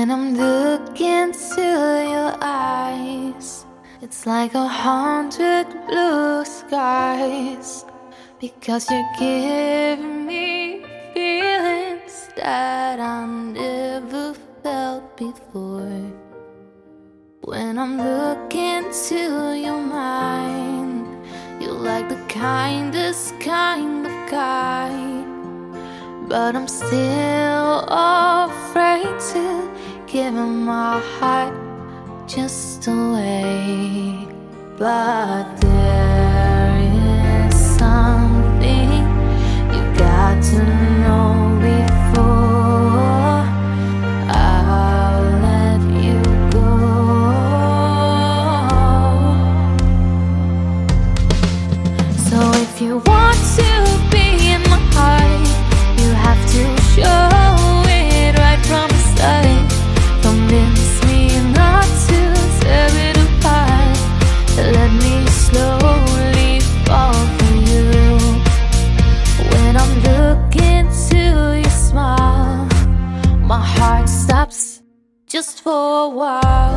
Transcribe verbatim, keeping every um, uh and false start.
When I'm looking to your eyes, it's like a hundred blue skies, because you're giving me feelings that I never felt before. When I'm looking to your mind, you're like the kindest kind of guy, but I'm still afraid to give him my heart just away. But there is something you got to know before I'll let you go. So if you want to be in my heart, you have to show it right from the start. Convince me not to tear it apart. Let me slowly fall for you. When I'm looking to your smile, my heart stops just for a while.